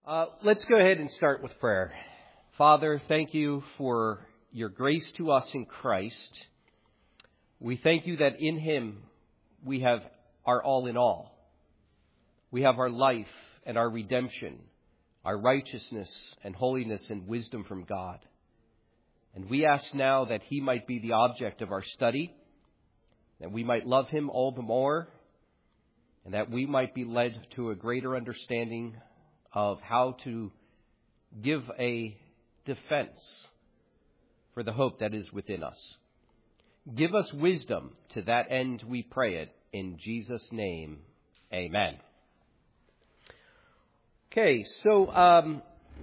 Let's go ahead and start with prayer. Father, thank you for your grace to us in Christ. We thank you that in him we have our all in all. We have our life and our redemption, our righteousness and holiness and wisdom from God. And we ask now that he might be the object of our study, that we might love him all the more, and that we might be led to a greater understanding of how to give a defense for the hope that is within us. Give us wisdom. To that end we pray it in Jesus' name. Amen. Okay, so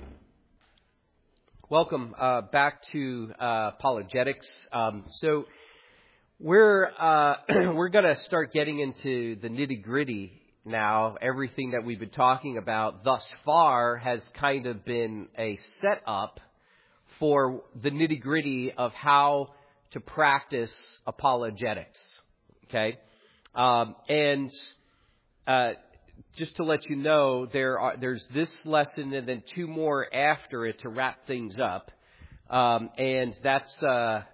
welcome back to apologetics. So we're going to start getting into the nitty-gritty now. Everything that we've been talking about thus far has kind of been a setup for the nitty-gritty of how to practice apologetics. Okay? Just to let you know, there's this lesson and then two more after it to wrap things up. And that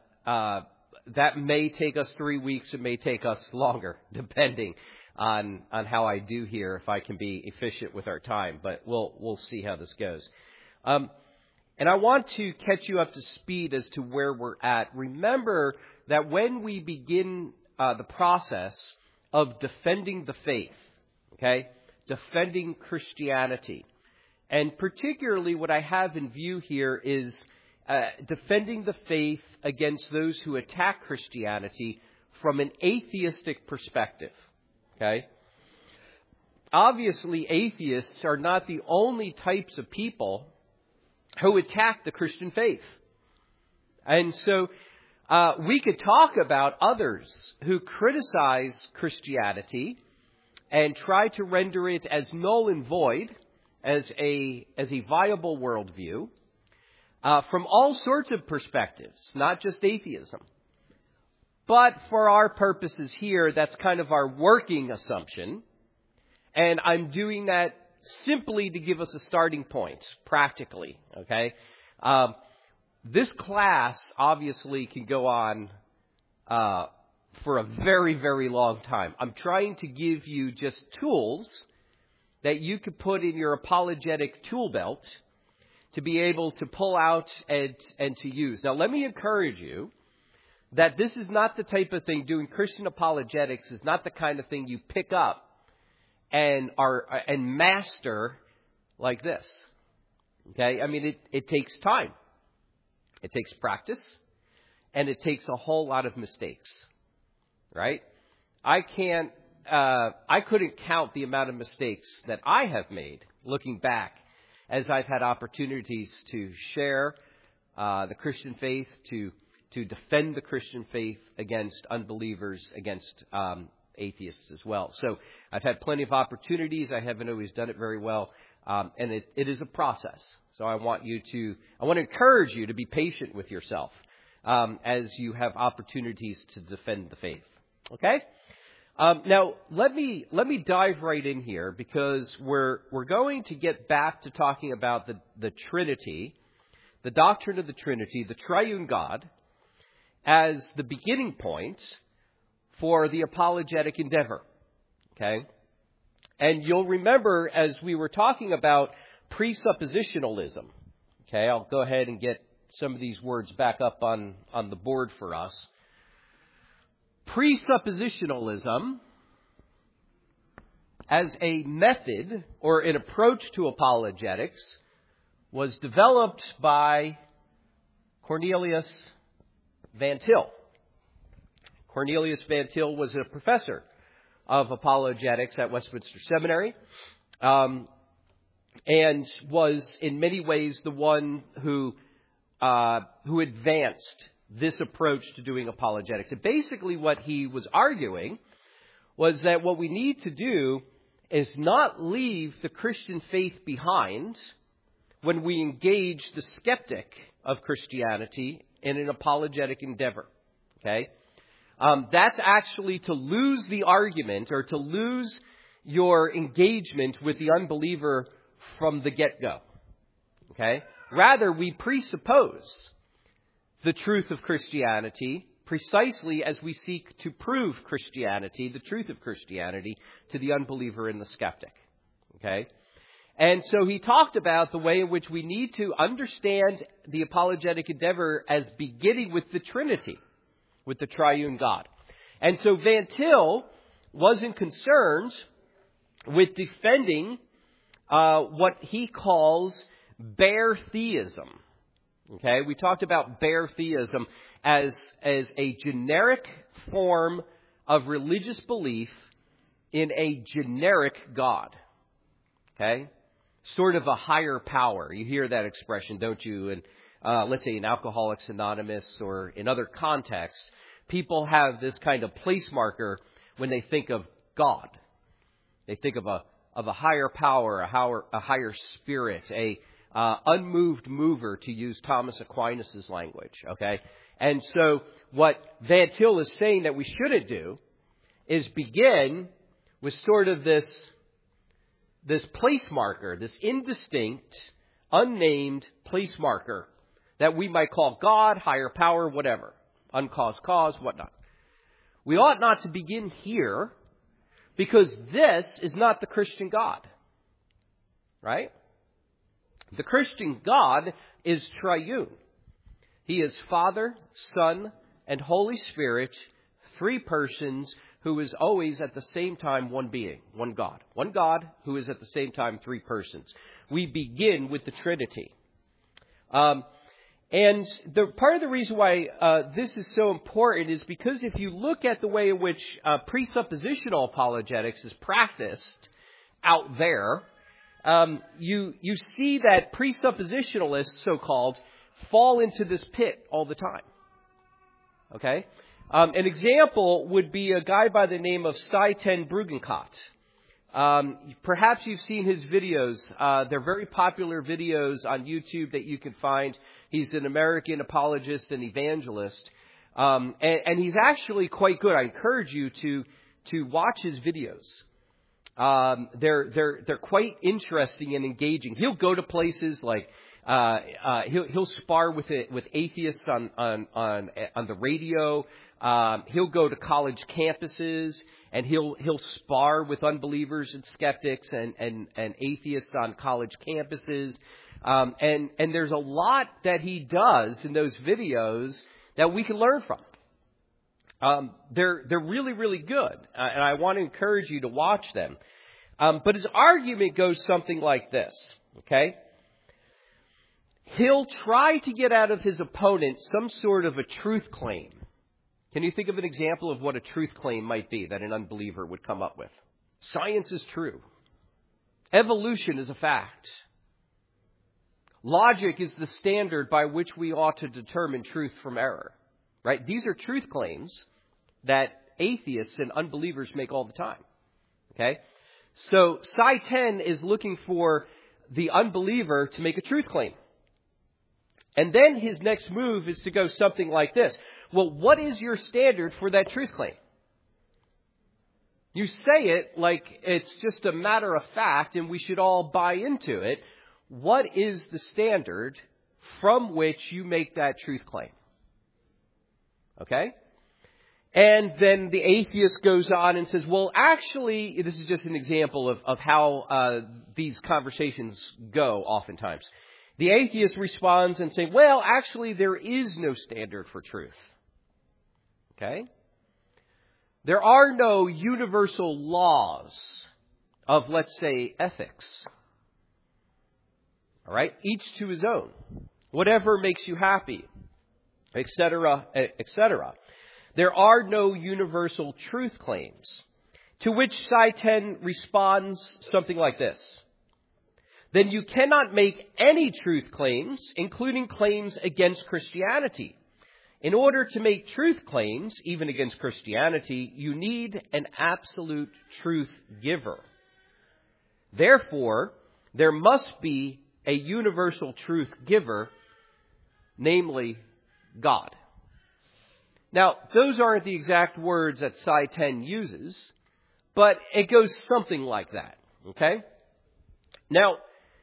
may take us 3 weeks. It may take us longer, depending on how I do here, if I can be efficient with our time. But we'll see how this goes. And I want to catch you up to speed as to where we're at. Remember that when we begin the process of defending the faith, okay, defending Christianity, and particularly what I have in view here is defending the faith against those who attack Christianity from an atheistic perspective. Okay? Obviously, atheists are not the only types of people who attack the Christian faith. And so we could talk about others who criticize Christianity and try to render it as null and void as a viable worldview from all sorts of perspectives, not just atheism. But for our purposes here, that's kind of our working assumption. And I'm doing that simply to give us a starting point, practically. Okay? This class obviously can go on for a very, very long time. I'm trying to give you just tools that you could put in your apologetic tool belt to be able to pull out and to use. Now, let me encourage you that this is not the type of thing, doing Christian apologetics is not the kind of thing you pick up and master like this. Okay? I mean, it takes time. It takes practice. And it takes a whole lot of mistakes. Right? I couldn't count the amount of mistakes that I have made looking back as I've had opportunities to share the Christian faith, to defend the Christian faith against unbelievers, against atheists as well. So I've had plenty of opportunities. I haven't always done it very well. And it is a process. So I want to encourage you to be patient with yourself as you have opportunities to defend the faith. Okay? Now let me dive right in here, because we're going to get back to talking about the Trinity, the doctrine of the Trinity, the triune God, as the beginning point for the apologetic endeavor. Okay? And you'll remember as we were talking about presuppositionalism. Okay, I'll go ahead and get some of these words back up on the board for us. Presuppositionalism as a method or an approach to apologetics was developed by Cornelius Van Til. Cornelius Van Til was a professor of apologetics at Westminster Seminary, and was in many ways the one who advanced this approach to doing apologetics. And basically what he was arguing was that what we need to do is not leave the Christian faith behind when we engage the skeptic of Christianity in an apologetic endeavor. Okay? That's actually to lose the argument or to lose your engagement with the unbeliever from the get-go. Okay? Rather, we presuppose the truth of Christianity precisely as we seek to prove Christianity, the truth of Christianity, to the unbeliever and the skeptic. Okay? And so he talked about the way in which we need to understand the apologetic endeavor as beginning with the Trinity, with the triune God. And so Van Til wasn't concerned with defending what he calls bare theism. Okay, we talked about bare theism as a generic form of religious belief in a generic God. Okay, sort of a higher power. You hear that expression, don't you? And let's say in Alcoholics Anonymous or in other contexts, people have this kind of place marker when they think of God. They think of a higher power, a higher spirit, a unmoved mover, to use Thomas Aquinas' language. Okay, and so what Van Til is saying that we shouldn't do is begin with sort of this place marker, this indistinct, unnamed place marker that we might call God, higher power, whatever, uncaused cause, whatnot. We ought not to begin here, because this is not the Christian God. Right? The Christian God is triune. He is Father, Son, and Holy Spirit, three persons, who is always at the same time one being, one God. One God who is at the same time three persons. We begin with the Trinity. And the part of the reason why this is so important is because if you look at the way in which presuppositional apologetics is practiced out there, you see that presuppositionalists, so-called, fall into this pit all the time. Okay? An example would be a guy by the name of Sye-Ten Bruggencott. Perhaps you've seen his videos. They're very popular videos on YouTube that you can find. He's an American apologist and evangelist. And he's actually quite good. I encourage you to watch his videos. They're quite interesting and engaging. He'll go to places like he'll spar with atheists on the radio. He'll go to college campuses and he'll spar with unbelievers and skeptics and atheists on college campuses. And there's a lot that he does in those videos that we can learn from. They're really, really good. And I want to encourage you to watch them. But his argument goes something like this. Okay? He'll try to get out of his opponent some sort of a truth claim. Can you think of an example of what a truth claim might be that an unbeliever would come up with? Science is true. Evolution is a fact. Logic is the standard by which we ought to determine truth from error. Right? These are truth claims that atheists and unbelievers make all the time. Okay? So Sye-Ten is looking for the unbeliever to make a truth claim. And then his next move is to go something like this. Well, what is your standard for that truth claim? You say it like it's just a matter of fact and we should all buy into it. What is the standard from which you make that truth claim? Okay? And then the atheist goes on and says, well, actually, this is just an example of how these conversations go oftentimes. The atheist responds and says, well, actually, there is no standard for truth. Okay? There are no universal laws of, let's say, ethics. All right? Each to his own. Whatever makes you happy, etc., etc. There are no universal truth claims. To which Sye-Ten responds something like this. Then you cannot make any truth claims, including claims against Christianity. In order to make truth claims, even against Christianity, you need an absolute truth giver. Therefore, there must be a universal truth giver, namely God. Now, those aren't the exact words that Sye-Ten uses, but it goes something like that. Okay? Now,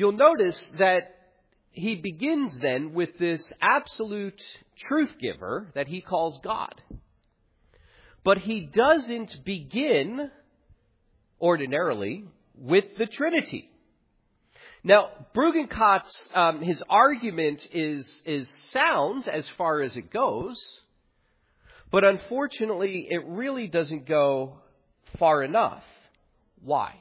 you'll notice that he begins then with this absolute truth giver that he calls God. But he doesn't begin ordinarily with the Trinity. Now, Bruggencot's, his argument is sound as far as it goes, but unfortunately it really doesn't go far enough. Why?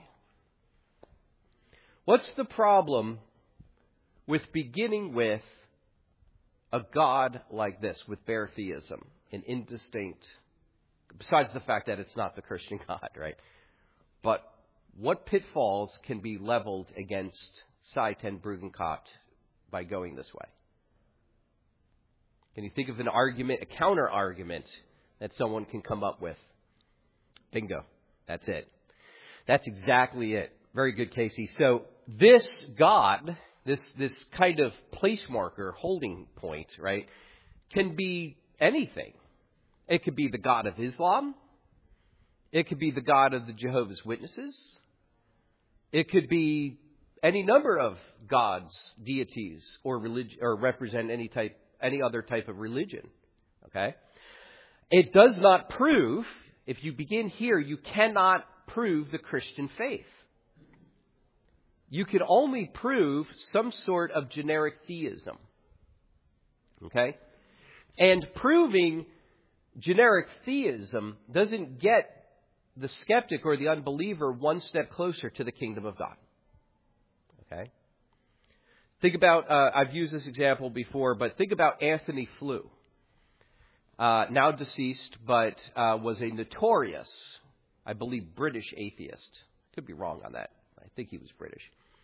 What's the problem with beginning with a God like this, with bare theism, an indistinct, besides the fact that it's not the Christian God, right? But what pitfalls can be leveled against Sye ten Bruggencot by going this way? Can you think of an argument, a counter-argument that someone can come up with? Bingo. That's it. That's exactly it. Very good, Casey. So this God, this kind of place marker, holding point, right, can be anything. It could be the God of Islam. It could be the God of the Jehovah's Witnesses. It could be any number of gods, deities, or religion, or represent any other type of religion. Okay? It does not prove, if you begin here, you cannot prove the Christian faith. You can only prove some sort of generic theism. Okay? And proving generic theism doesn't get the skeptic or the unbeliever one step closer to the kingdom of God. Okay? Think about, I've used this example before, but think about Anthony Flew. Now deceased, but was a notorious, I believe, British atheist. Could be wrong on that. I think he was British.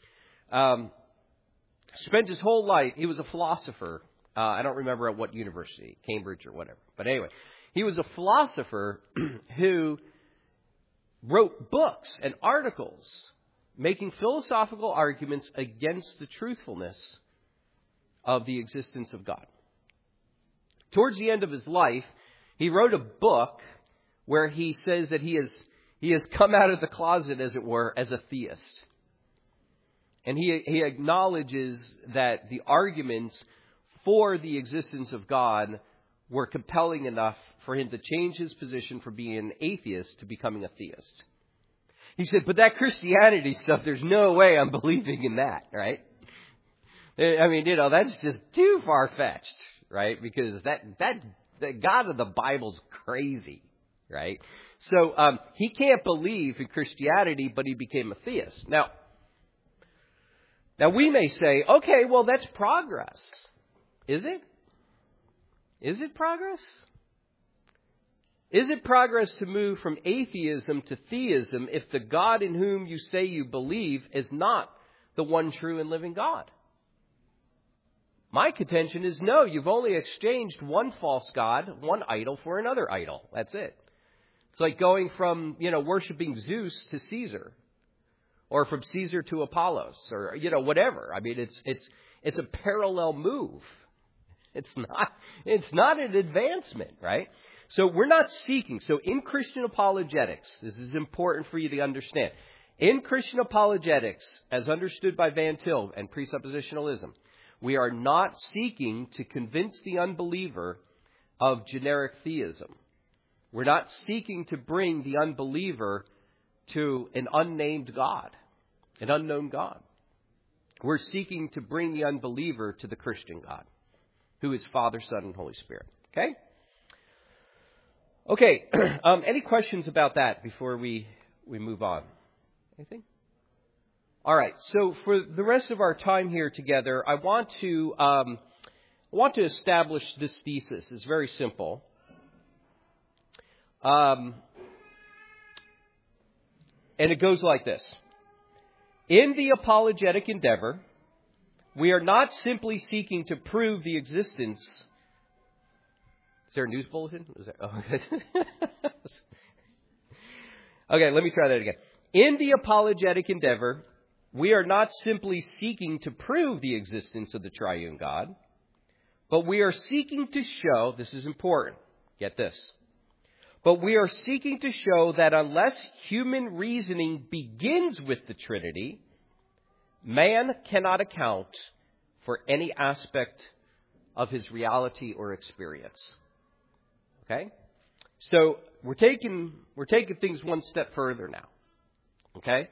Spent his whole life, he was a philosopher. I don't remember at what university, Cambridge or whatever. But anyway, he was a philosopher who wrote books and articles making philosophical arguments against the truthfulness of the existence of God. Towards the end of his life, he wrote a book where he says that he has come out of the closet, as it were, as a theist. And he acknowledges that the arguments for the existence of God were compelling enough for him to change his position from being an atheist to becoming a theist. He said, but that Christianity stuff, there's no way I'm believing in that, right? I mean, that's just too far-fetched, right? Because the God of the Bible's crazy, right? So he can't believe in Christianity, but he became a theist. Now we may say, okay, well, that's progress. Is it? Is it progress? Is it progress to move from atheism to theism if the God in whom you say you believe is not the one true and living God? My contention is no, you've only exchanged one false god, one idol, for another idol. That's it. It's like going from, worshiping Zeus to Caesar, or from Caesar to Apollos, or, whatever. I mean, it's a parallel move. It's not an advancement, right? So we're not seeking. So in Christian apologetics, this is important for you to understand. In Christian apologetics, as understood by Van Til and presuppositionalism, we are not seeking to convince the unbeliever of generic theism. We're not seeking to bring the unbeliever to an unnamed God, an unknown God. We're seeking to bring the unbeliever to the Christian God, who is Father, Son, and Holy Spirit. Okay? Okay. Any questions about that before we move on? Anything? All right. So for the rest of our time here together, I want to establish this thesis. It's very simple. And it goes like this. In the apologetic endeavor, we are not simply seeking to prove the existence. Is there a news bulletin? Okay, let me try that again. In the apologetic endeavor, we are not simply seeking to prove the existence of the triune God, but we are seeking to show, this is important, get this, but we are seeking to show that unless human reasoning begins with the Trinity, Man cannot account for any aspect of his reality or experience. Okay? So we're taking things one step further now. Okay?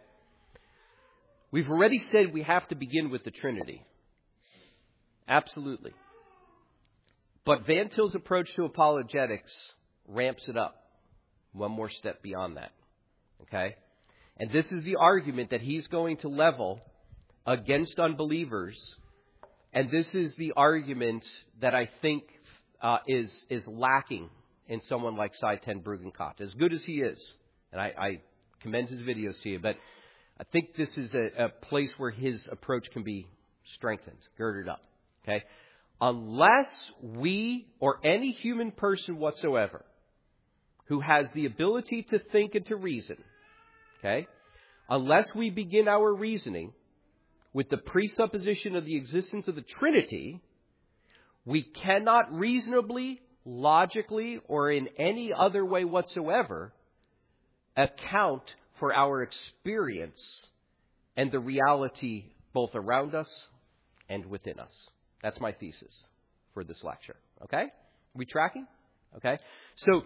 We've already said we have to begin with the Trinity. Absolutely. But Van Til's approach to apologetics ramps it up one more step beyond that. Okay? And this is the argument that he's going to level against unbelievers. And this is the argument that I think is lacking in someone like Sye Ten Bruggencott, as good as he is. And I commend his videos to you. But I think this is a place where his approach can be strengthened, girded up. Okay? Unless we or any human person whatsoever who has the ability to think and to reason, okay, unless we begin our reasoning with the presupposition of the existence of the Trinity, we cannot reasonably, logically, or in any other way whatsoever account for our experience and the reality both around us and within us. That's my thesis for this lecture. Okay? We tracking? Okay? So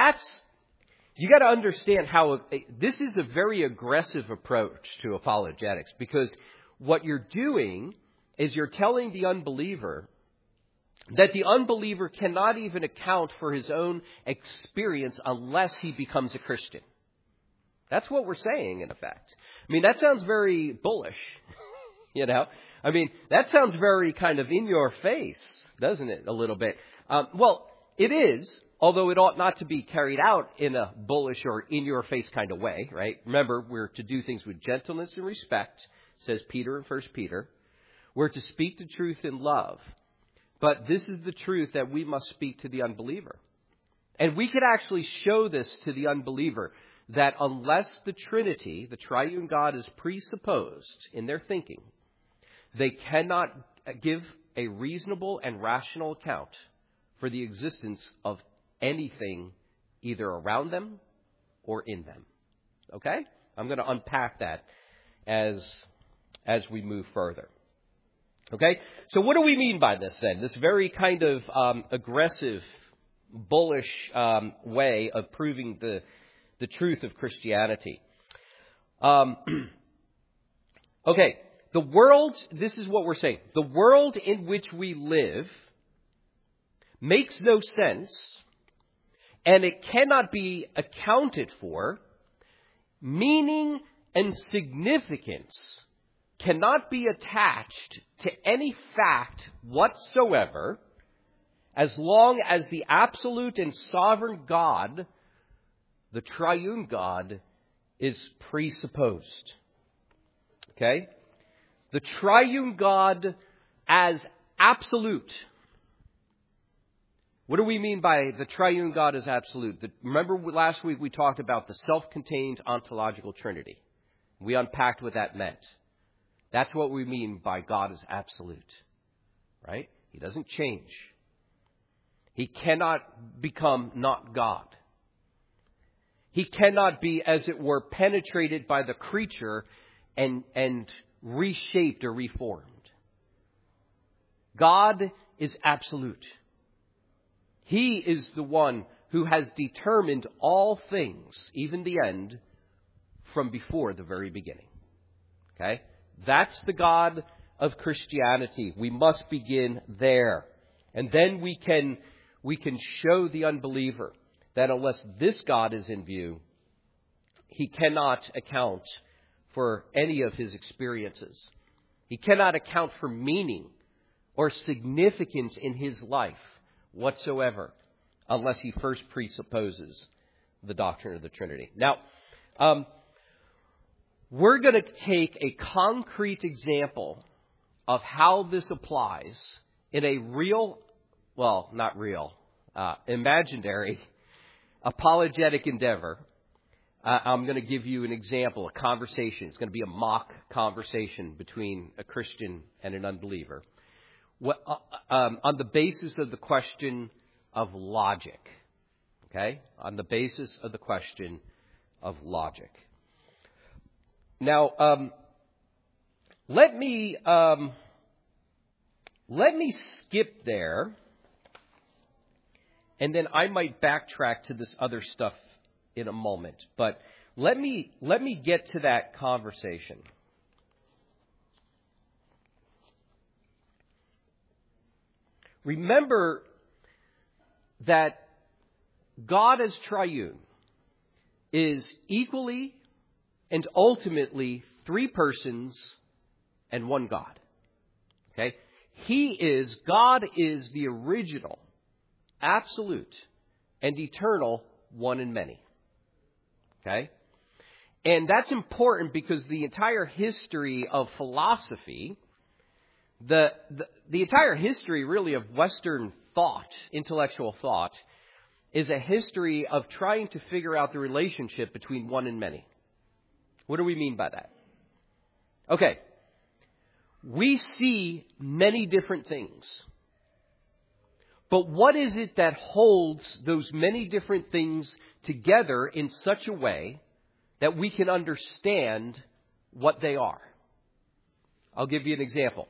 you got to understand how this is a very aggressive approach to apologetics, because what you're doing is you're telling the unbeliever that the unbeliever cannot even account for his own experience unless he becomes a Christian. That's what we're saying, in effect. I mean, that sounds very bullish, you know. I mean, that sounds very kind of in your face, doesn't it, a little bit? Well, it is, although it ought not to be carried out in a bullish or in your face kind of way, right? Remember, we're to do things with gentleness and respect, says Peter in 1 Peter. We're to speak the truth in love. But this is the truth that we must speak to the unbeliever. And we could actually show this to the unbeliever, that unless the Trinity, the triune God, is presupposed in their thinking, they cannot give a reasonable and rational account for the existence of anything either around them or in them. Okay? I'm going to unpack that as we move further. Okay? So what do we mean by this then? This very kind of aggressive, bullish way of proving the truth of Christianity. Okay. The world, this is what we're saying. The world in which we live makes no sense, and it cannot be accounted for. Meaning and significance cannot be attached to any fact whatsoever as long as the absolute and sovereign God, the triune God, is presupposed. Okay? The triune God as absolute. What do we mean by the triune God as absolute? Remember last week we talked about the self-contained ontological Trinity. We unpacked what that meant. That's what we mean by God as absolute. Right? He doesn't change. He cannot become not God. He cannot be, as it were, penetrated by the creature and reshaped or reformed. God is absolute. He is the one who has determined all things, even the end, from before the very beginning. Okay? That's the God of Christianity. We must begin there. And then we can show the unbeliever that unless this God is in view, he cannot account for any of his experiences. He cannot account for meaning or significance in his life whatsoever unless he first presupposes the doctrine of the Trinity. Now, we're going to take a concrete example of how this applies in a real, well, not real, imaginary apologetic endeavor. I'm going to give you an example, a conversation. It's going to be a mock conversation between a Christian and an unbeliever. On the basis of the question of logic. Okay? On the basis of the question of logic. Now, Let me skip there, and then I might backtrack to this other stuff in a moment. But let me get to that conversation. Remember that God as triune is equally and ultimately three persons and one God. Okay? God is the original, absolute, and eternal one in many. Okay? And that's important because the entire history of philosophy, the entire history really of Western thought, intellectual thought, is a history of trying to figure out the relationship between one and many. What do we mean by that? Okay. We see many different things. But what is it that holds those many different things together in such a way that we can understand what they are? I'll give you an example.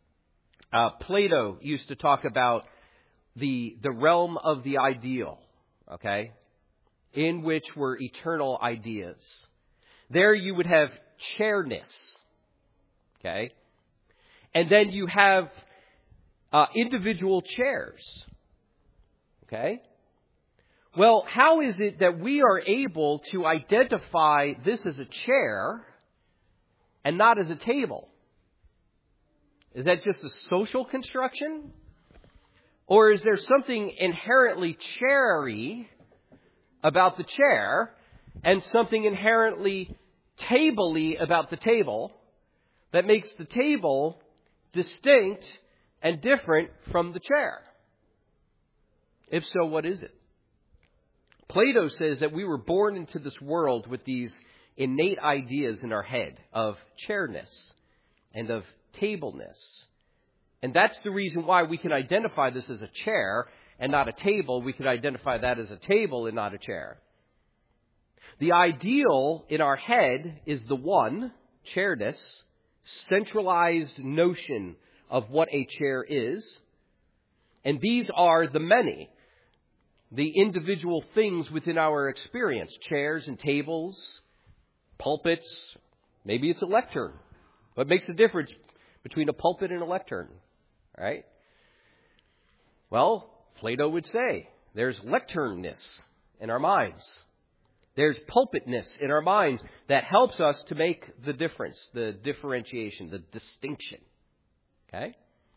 Plato used to talk about the realm of the ideal, okay, in which were eternal ideas. There you would have chairness, okay, and then you have individual chairs, okay. Well, how is it that we are able to identify this as a chair and not as a table? Is that just a social construction? Or is there something inherently chairy about the chair and something inherently table-y about the table that makes the table distinct and different from the chair? If so, what is it? Plato says that we were born into this world with these innate ideas in our head of chairness and of tableness. And that's the reason why we can identify this as a chair and not a table. We can identify that as a table and not a chair. The ideal in our head is the one, chairness, centralized notion of what a chair is. And these are the many, the individual things within our experience, chairs and tables, pulpits, maybe it's a lectern. What makes the difference between a pulpit and a lectern? Right? Well, Plato would say there's lecturnness in our minds. There's pulpitness in our minds that helps us to make the difference, the differentiation, the distinction. Okay?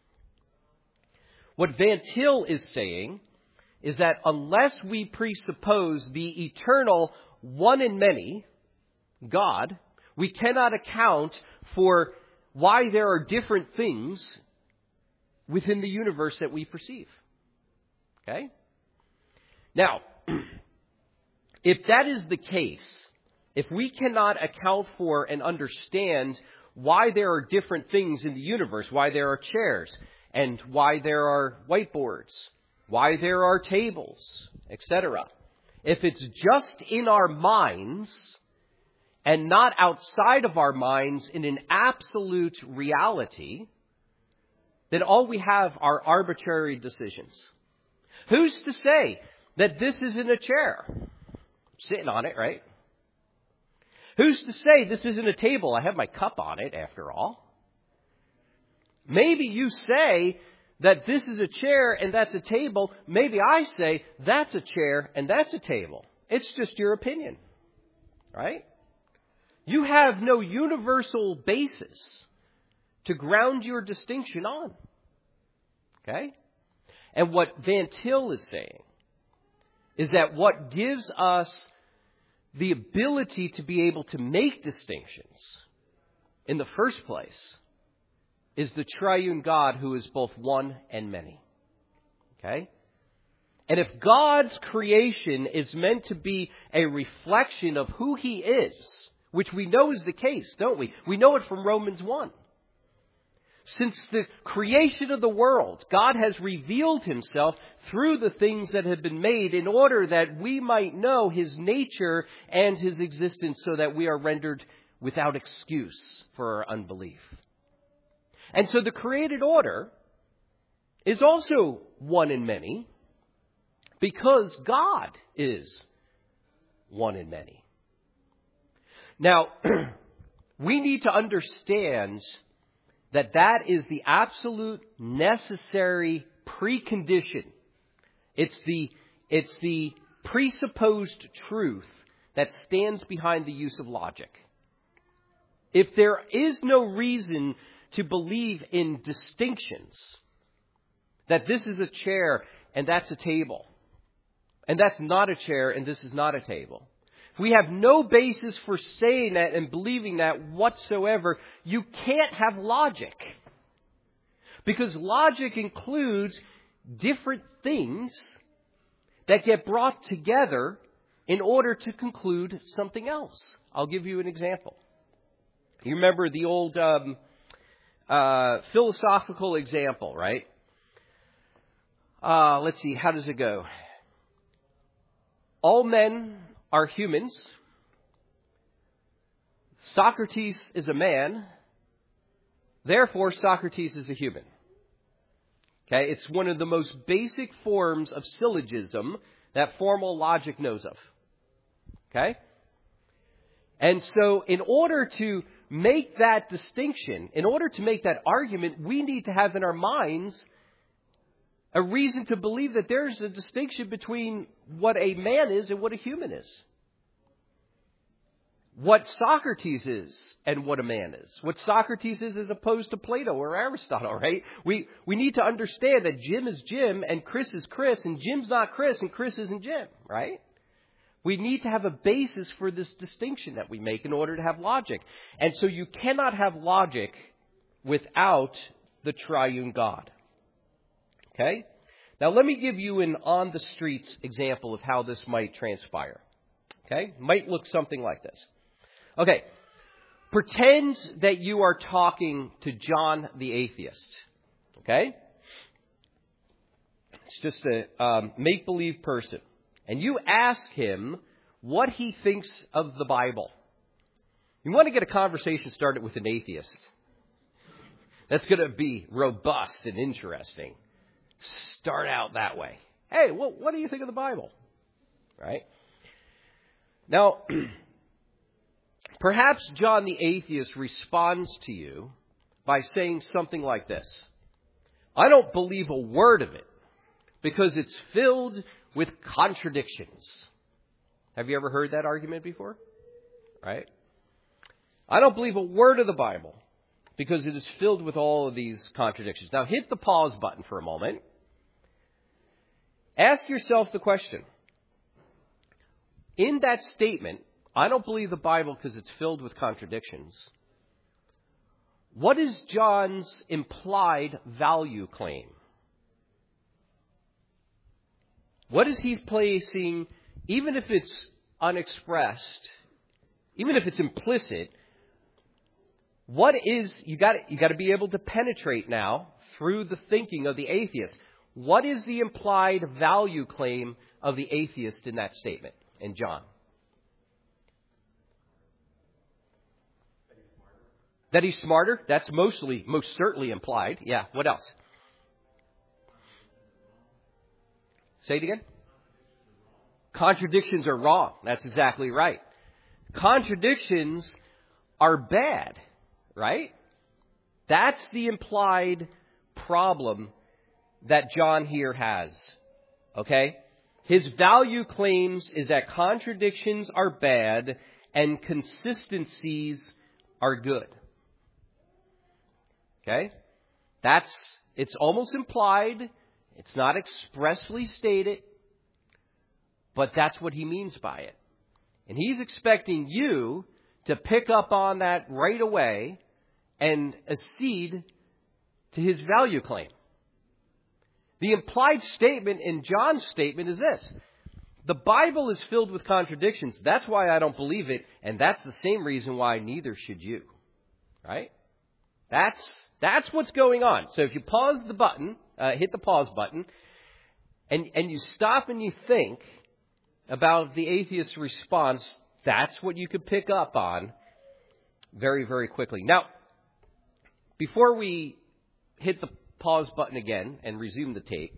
What Van Til is saying is that unless we presuppose the eternal one in many, God, we cannot account for why there are different things within the universe that we perceive. Okay? Now, if that is the case, if we cannot account for and understand why there are different things in the universe, why there are chairs, and why there are whiteboards, why there are tables, etc., if it's just in our minds and not outside of our minds in an absolute reality, then all we have are arbitrary decisions. Who's to say that this isn't a chair? I'm sitting on it, right? Who's to say this isn't a table? I have my cup on it, after all. Maybe you say that this is a chair and that's a table. Maybe I say that's a chair and that's a table. It's just your opinion, right? You have no universal basis to ground your distinction on. Okay? And what Van Til is saying is that what gives us the ability to be able to make distinctions in the first place is the triune God who is both one and many. Okay? And if God's creation is meant to be a reflection of who He is, which we know is the case, don't we? We know it from Romans 1. Since the creation of the world, God has revealed Himself through the things that have been made in order that we might know His nature and His existence so that we are rendered without excuse for our unbelief. And so the created order is also one in many because God is one in many. Now, we need to understand that that is the absolute necessary precondition. It's the presupposed truth that stands behind the use of logic. If there is no reason to believe in distinctions, that this is a chair and that's a table, and that's not a chair and this is not a table, if we have no basis for saying that and believing that whatsoever, you can't have logic. Because logic includes different things that get brought together in order to conclude something else. I'll give you an example. You remember the old philosophical example, right? Let's see, how does it go? All men are humans. Socrates is a man. Therefore, Socrates is a human. Okay, it's one of the most basic forms of syllogism that formal logic knows of. Okay? And so in order to make that distinction, in order to make that argument, we need to have in our minds a reason to believe that there's a distinction between what a man is and what a human is. What Socrates is and what a man is. What Socrates is as opposed to Plato or Aristotle, right? We need to understand that Jim is Jim and Chris is Chris and Jim's not Chris and Chris isn't Jim, right? We need to have a basis for this distinction that we make in order to have logic. And so you cannot have logic without the triune God. Okay? Now let me give you an on-the-streets example of how this might transpire. Okay? Might look something like this. Okay. Pretend that you are talking to John the atheist. Okay? It's just a make-believe person. And you ask him what he thinks of the Bible. You want to get a conversation started with an atheist. That's going to be robust and interesting. Start out that way. Hey, what do you think of the Bible? Right? Now, perhaps John the atheist responds to you by saying something like this. I don't believe a word of it because it's filled with contradictions. Have you ever heard that argument before? Right? I don't believe a word of the Bible because it is filled with all of these contradictions. Now hit the pause button for a moment. Ask yourself the question. In that statement, I don't believe the Bible because it's filled with contradictions. What is John's implied value claim? What is he placing, even if it's unexpressed, even if it's implicit, what is, you got to be able to penetrate now through the thinking of the atheist. What is the implied value claim of the atheist in that statement in John? That he's smarter? That's most certainly implied. Yeah, what else? Say it again. Contradictions are wrong. That's exactly right. Contradictions are bad, right? That's the implied problem that John here has. Okay? His value claims is that contradictions are bad and consistencies are good. Okay? It's almost implied. It's not expressly stated, but that's what he means by it. And he's expecting you to pick up on that right away and accede to his value claim. The implied statement in John's statement is this. The Bible is filled with contradictions. That's why I don't believe it, and that's the same reason why neither should you. Right? That's what's going on. So if you pause the button, hit the pause button, and you stop and you think about the atheist's response, that's what you could pick up on very, very quickly. Now, before we hit the pause button again and resume the tape,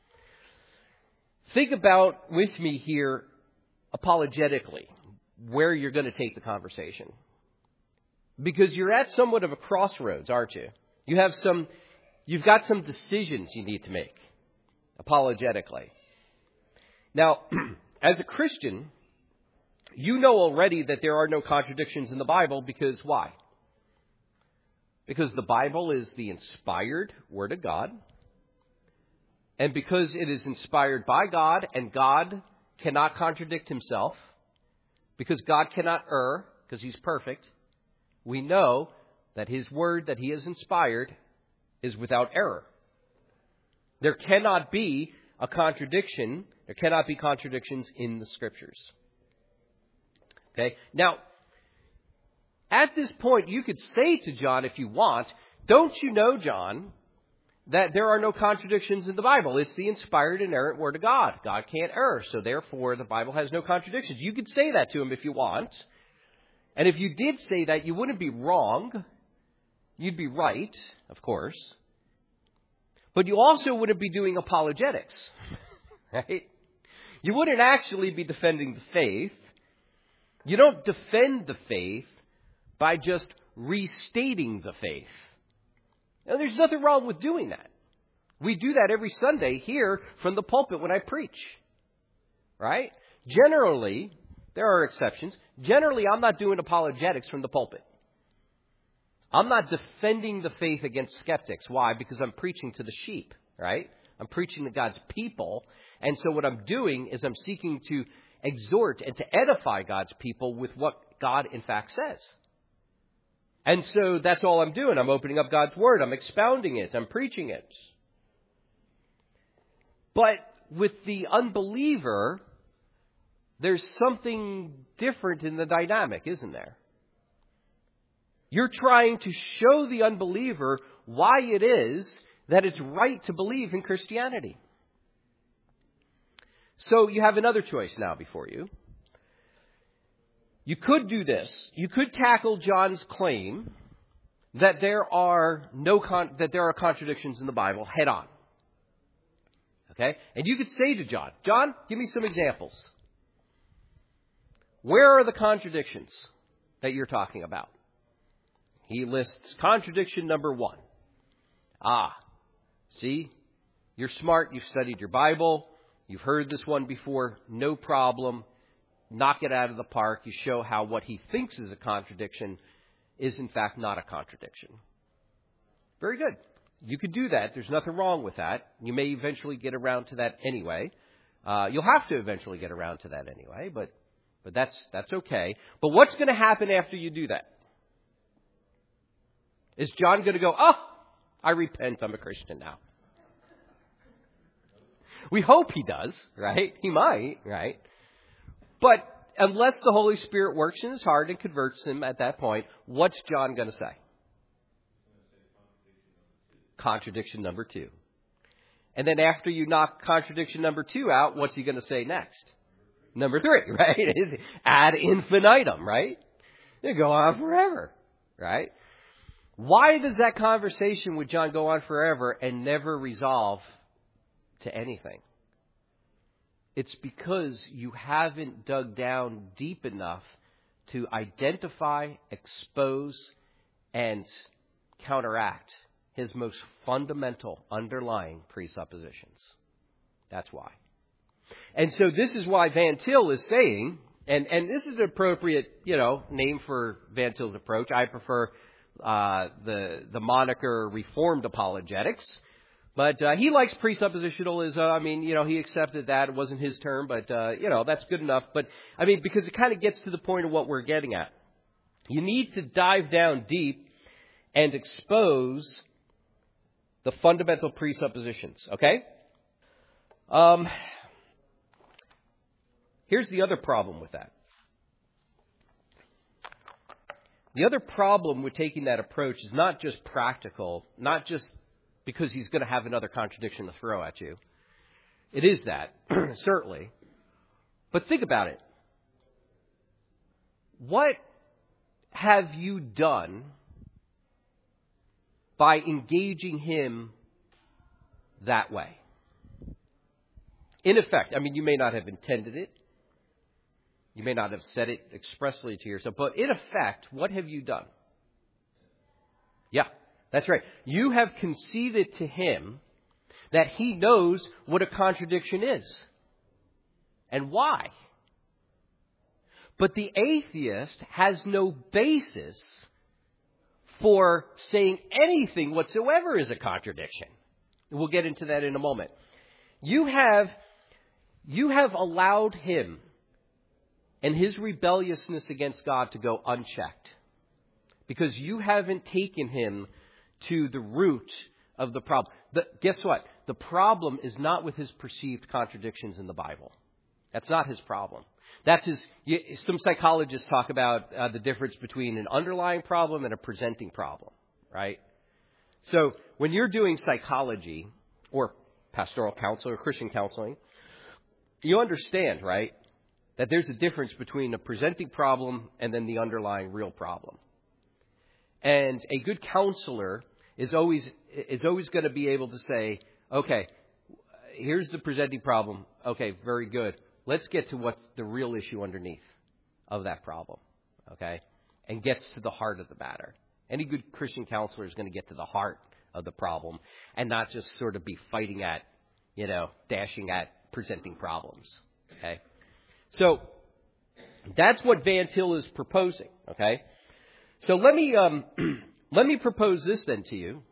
think about with me here apologetically where you're going to take the conversation. Because you're at somewhat of a crossroads, aren't you? You've got some decisions you need to make apologetically. Now, as a Christian, you know already that there are no contradictions in the Bible because why? Because the Bible is the inspired Word of God. And because it is inspired by God and God cannot contradict himself, because God cannot err, because he's perfect, we know that his word that he has inspired is without error. There cannot be a contradiction. There cannot be contradictions in the Scriptures. Okay? Now, at this point, you could say to John if you want, don't you know, John, that there are no contradictions in the Bible? It's the inspired, inerrant Word of God. God can't err, so therefore the Bible has no contradictions. You could say that to him if you want. And if you did say that, you wouldn't be wrong. You'd be right, of course. But you also wouldn't be doing apologetics. Right? You wouldn't actually be defending the faith. You don't defend the faith by just restating the faith. Now, there's nothing wrong with doing that. We do that every Sunday here from the pulpit when I preach. Right? Generally, there are exceptions. Generally, I'm not doing apologetics from the pulpit. I'm not defending the faith against skeptics. Why? Because I'm preaching to the sheep, right? I'm preaching to God's people. And so what I'm doing is I'm seeking to exhort and to edify God's people with what God, in fact, says. And so that's all I'm doing. I'm opening up God's Word. I'm expounding it. I'm preaching it. But with the unbeliever, there's something different in the dynamic, isn't there? You're trying to show the unbeliever why it is that it's right to believe in Christianity. So you have another choice now before you. You could do this. You could tackle John's claim that there are contradictions in the Bible head on. Okay? And you could say to John, John, give me some examples. Where are the contradictions that you're talking about? He lists contradiction number 1. See, you're smart. You've studied your Bible. You've heard this one before. No problem. Knock it out of the park. You show how what he thinks is a contradiction is in fact not a contradiction. Very good. You could do that. There's nothing wrong with that. You may eventually get around to that anyway. You'll have to eventually get around to that anyway, but that's okay. But what's going to happen after you do that? Is John going to go, I repent, I'm a Christian now? We hope he does, right? He might, right? But unless the Holy Spirit works in his heart and converts him at that point, what's John going to say? Contradiction number 2. And then after you knock contradiction number 2 out, what's he going to say next? Number 3, right? Is ad infinitum, right? They go on forever, right? Why does that conversation with John go on forever and never resolve to anything? It's because you haven't dug down deep enough to identify, expose, and counteract his most fundamental underlying presuppositions. That's why. And so this is why Van Til is saying, and this is an appropriate, name for Van Til's approach. I prefer the moniker Reformed Apologetics. But he likes presuppositionalism. He accepted that. It wasn't his term, but, that's good enough. But, because it kind of gets to the point of what we're getting at. You need to dive down deep and expose the fundamental presuppositions, okay? Here's the other problem with that. The other problem with taking that approach is not just practical, not just because he's going to have another contradiction to throw at you. It is that, certainly. But think about it. What have you done by engaging him that way. In effect, I mean, you may not have intended it. You may not have said it expressly to yourself, but in effect, what have you done? Yeah, that's right. You have conceded to him that he knows what a contradiction is and why. But the atheist has no basis for saying anything whatsoever is a contradiction. We'll get into that in a moment. You have allowed him and his rebelliousness against God to go unchecked because you haven't taken him to the root of the problem. Guess what? The problem is not with his perceived contradictions in the Bible. That's not his problem. That's some psychologists talk about the difference between an underlying problem and a presenting problem, right? So when you're doing psychology or pastoral counsel or Christian counseling, you understand, right, that there's a difference between a presenting problem and then the underlying real problem. And a good counselor is always going to be able to say, okay, here's the presenting problem. Okay, very good. Let's get to what's the real issue underneath of that problem, okay, and gets to the heart of the matter. Any good Christian counselor is going to get to the heart of the problem and not just sort of be fighting at, dashing at presenting problems, okay? So that's what Van Til is proposing, okay? So let me propose this then to you.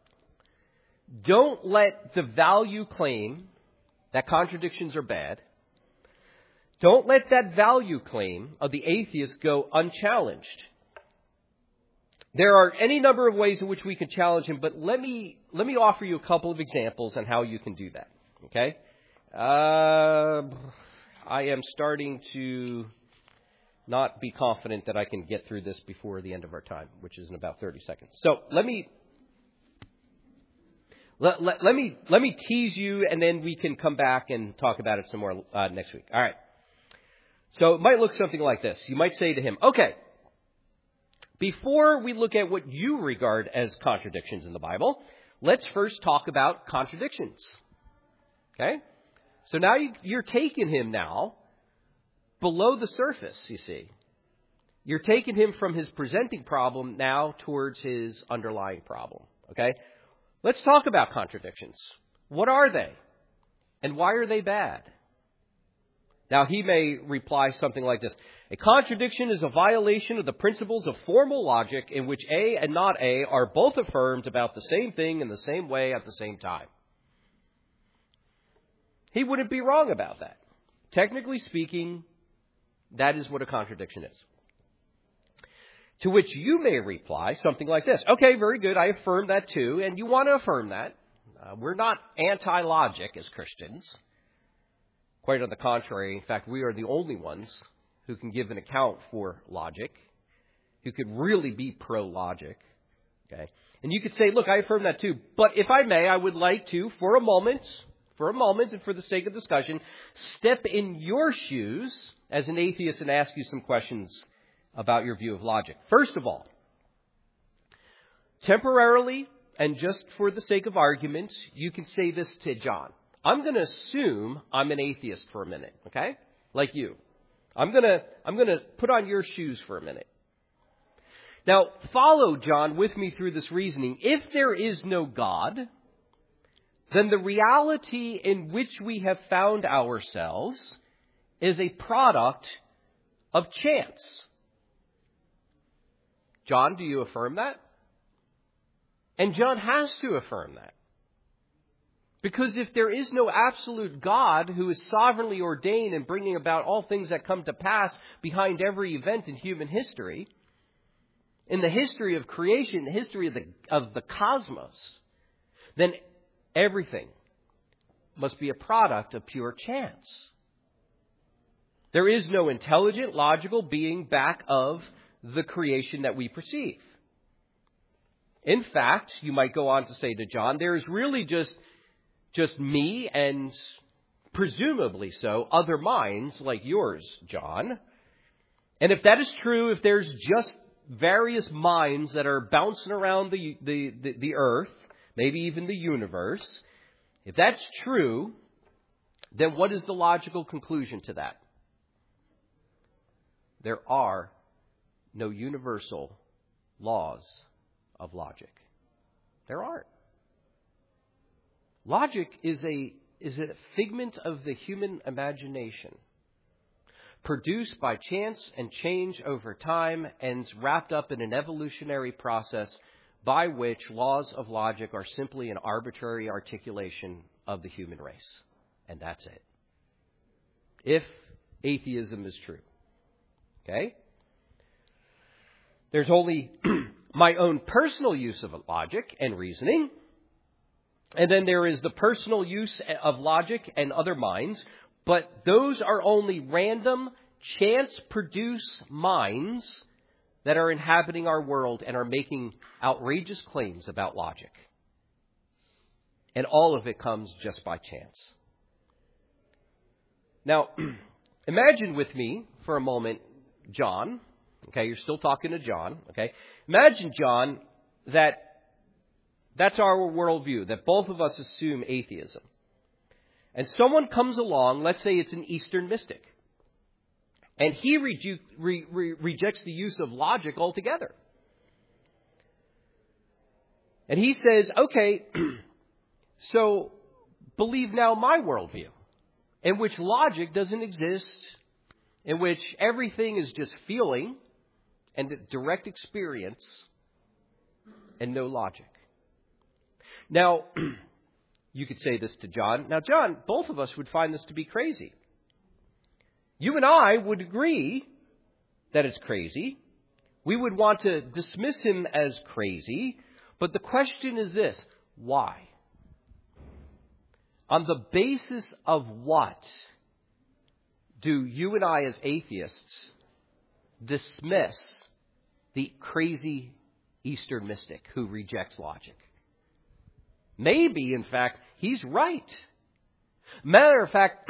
Don't let the value claim that contradictions are bad. Don't let that value claim of the atheist go unchallenged. There are any number of ways in which we can challenge him, but let me offer you a couple of examples on how you can do that. Okay? I am starting to not be confident that I can get through this before the end of our time, which is in about 30 seconds. So let me tease you, and then we can come back and talk about it some more next week. All right. So it might look something like this. You might say to him, okay, before we look at what you regard as contradictions in the Bible, let's first talk about contradictions. Okay? So now you're taking him now below the surface, you see. You're taking him from his presenting problem now towards his underlying problem. Okay? Let's talk about contradictions. What are they? And why are they bad? Now, he may reply something like this. A contradiction is a violation of the principles of formal logic in which A and not A are both affirmed about the same thing in the same way at the same time. He wouldn't be wrong about that. Technically speaking, that is what a contradiction is. To which you may reply something like this. Okay, very good. I affirm that too. And you want to affirm that. We're not anti-logic as Christians. Quite on the contrary. In fact, we are the only ones who can give an account for logic, who could really be pro-logic. Okay? And you could say, look, I affirm that too. But if I may, I would like to, for a moment and for the sake of discussion, step in your shoes as an atheist and ask you some questions about your view of logic. First of all, temporarily and just for the sake of argument, you can say this to John. I'm going to assume I'm an atheist for a minute, okay? Like you. I'm going to put on your shoes for a minute. Now, follow John with me through this reasoning. If there is no God, then the reality in which we have found ourselves is a product of chance. John, do you affirm that? And John has to affirm that. Because if there is no absolute God who is sovereignly ordained in bringing about all things that come to pass behind every event in human history, in the history of creation, the history of the cosmos, then everything must be a product of pure chance. There is no intelligent, logical being back of the creation that we perceive. In fact, you might go on to say to John, there is really just me and presumably so other minds like yours, John. And if that is true, if there's just various minds that are bouncing around the earth, maybe even the universe, if that's true, then what is the logical conclusion to that? There are no universal laws of logic. There aren't. Logic is a figment of the human imagination, produced by chance and change over time, and wrapped up in an evolutionary process by which laws of logic are simply an arbitrary articulation of the human race. And that's it. If atheism is true. Okay? There's only my own personal use of logic and reasoning. And then there is the personal use of logic and other minds. But those are only random, chance-produced minds that are inhabiting our world and are making outrageous claims about logic. And all of it comes just by chance. Now, imagine with me for a moment, John. Okay, you're still talking to John. Okay, imagine, John, that's our worldview, that both of us assume atheism. And someone comes along, let's say it's an Eastern mystic, and he rejects the use of logic altogether. And he says, okay, so believe now my worldview, in which logic doesn't exist, in which everything is just feeling and direct experience and no logic. Now, you could say this to John. Now, John, both of us would find this to be crazy. You and I would agree that it's crazy. We would want to dismiss him as crazy. But the question is this: why? On the basis of what do you and I as atheists dismiss the crazy Eastern mystic who rejects logic? Maybe, in fact, he's right. Matter of fact,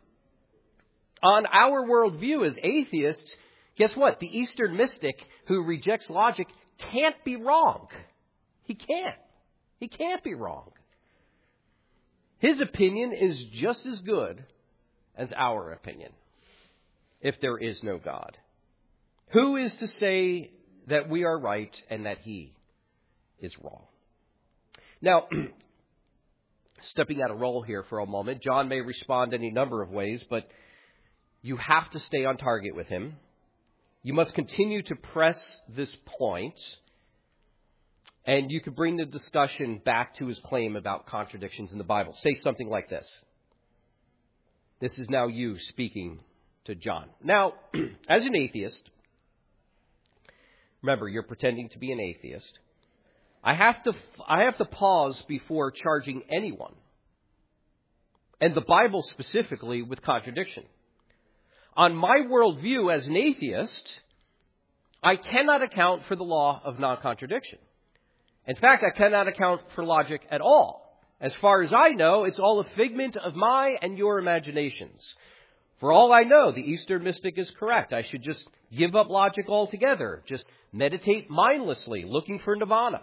on our worldview as atheists, guess what? The Eastern mystic who rejects logic can't be wrong. He can't. He can't be wrong. His opinion is just as good as our opinion, if there is no God. Who is to say that we are right and that he is wrong? Now, stepping out of role here for a moment, John may respond any number of ways, but you have to stay on target with him. You must continue to press this point, and you could bring the discussion back to his claim about contradictions in the Bible. Say something like this. This is now you speaking to John. Now, as an atheist, remember, you're pretending to be an atheist. I have to pause before charging anyone, and the Bible specifically, with contradiction. On my worldview as an atheist, I cannot account for the law of non-contradiction. In fact, I cannot account for logic at all. As far as I know, it's all a figment of my and your imaginations. For all I know, the Eastern mystic is correct. I should just give up logic altogether. Just meditate mindlessly, looking for nirvana.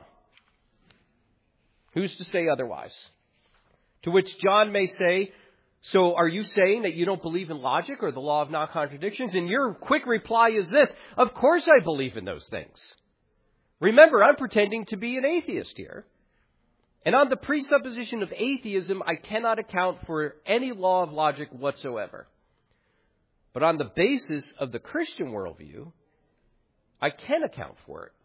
Who's to say otherwise? To which John may say, so are you saying that you don't believe in logic or the law of non-contradictions? And your quick reply is this: of course I believe in those things. Remember, I'm pretending to be an atheist here. And on the presupposition of atheism, I cannot account for any law of logic whatsoever. But on the basis of the Christian worldview, I can account for it.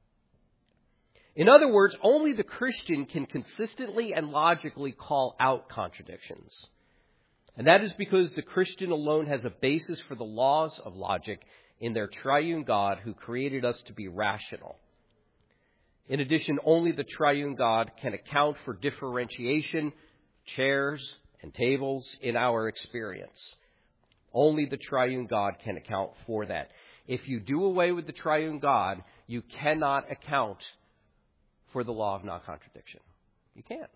In other words, only the Christian can consistently and logically call out contradictions. And that is because the Christian alone has a basis for the laws of logic in their triune God who created us to be rational. In addition, only the triune God can account for differentiation, chairs, and tables in our experience. Only the triune God can account for that. If you do away with the triune God, you cannot account for the law of non-contradiction. You can't.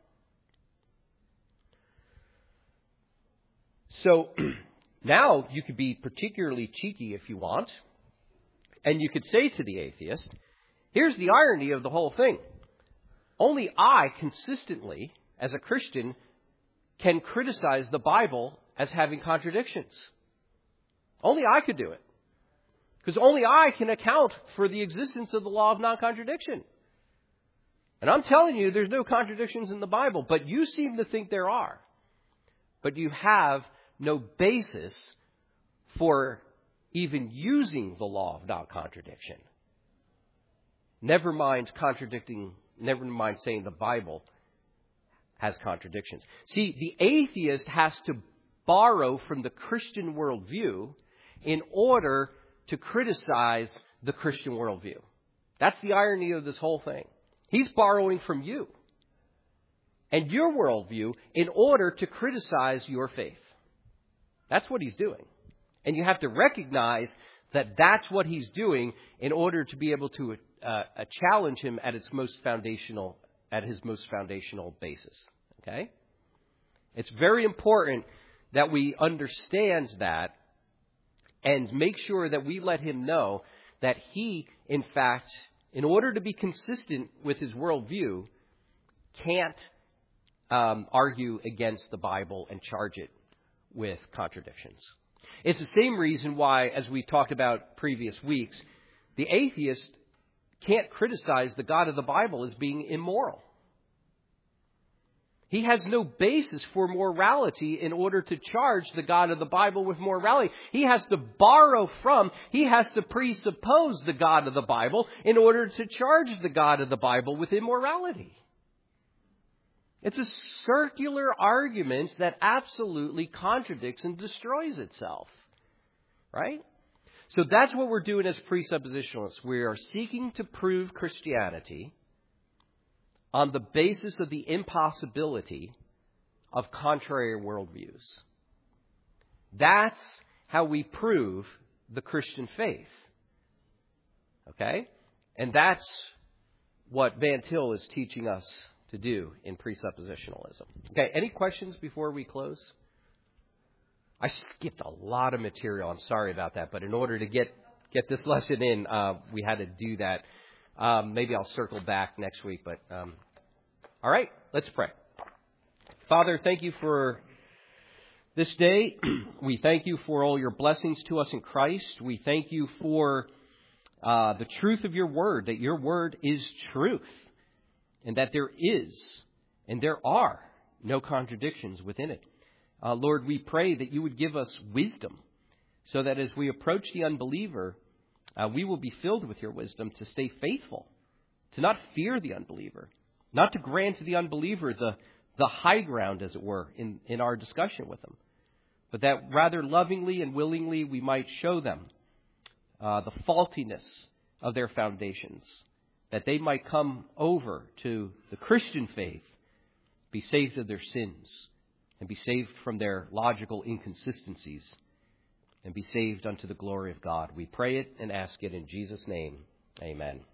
So now you could be particularly cheeky if you want. And you could say to the atheist, here's the irony of the whole thing. Only I consistently, as a Christian, can criticize the Bible as having contradictions. Only I could do it. Because only I can account for the existence of the law of non-contradiction. And I'm telling you, there's no contradictions in the Bible, but you seem to think there are. But you have no basis for even using the law of non-contradiction. Never mind saying the Bible has contradictions. See, the atheist has to borrow from the Christian worldview in order to criticize the Christian worldview. That's the irony of this whole thing. He's borrowing from you and your worldview in order to criticize your faith. That's what he's doing. And you have to recognize that that's what he's doing in order to be able to challenge him at his most foundational basis. Okay? It's very important that we understand that and make sure that we let him know that he, in fact, in order to be consistent with his worldview, can't argue against the Bible and charge it with contradictions. It's the same reason why, as we talked about previous weeks, the atheist can't criticize the God of the Bible as being immoral. He has no basis for morality in order to charge the God of the Bible with morality. He has to borrow from, he has to presuppose the God of the Bible in order to charge the God of the Bible with immorality. It's a circular argument that absolutely contradicts and destroys itself. Right? So that's what we're doing as presuppositionalists. We are seeking to prove Christianity on the basis of the impossibility of contrary worldviews. That's how we prove the Christian faith. Okay? And that's what Van Til is teaching us to do in presuppositionalism. Okay, any questions before we close? I skipped a lot of material. I'm sorry about that. But in order to get this lesson in, we had to do that. Maybe I'll circle back next week. But all right, let's pray. Father, thank you for this day. We thank you for all your blessings to us in Christ. We thank you for the truth of your word, that your word is truth, and that there is and there are no contradictions within it. Lord, we pray that you would give us wisdom so that as we approach the unbeliever, we will be filled with your wisdom to stay faithful, to not fear the unbeliever, not to grant to the unbeliever the high ground, as it were, in our discussion with them, but that rather lovingly and willingly we might show them the faultiness of their foundations, that they might come over to the Christian faith, be saved of their sins, and be saved from their logical inconsistencies, and be saved unto the glory of God. We pray it and ask it in Jesus' name. Amen.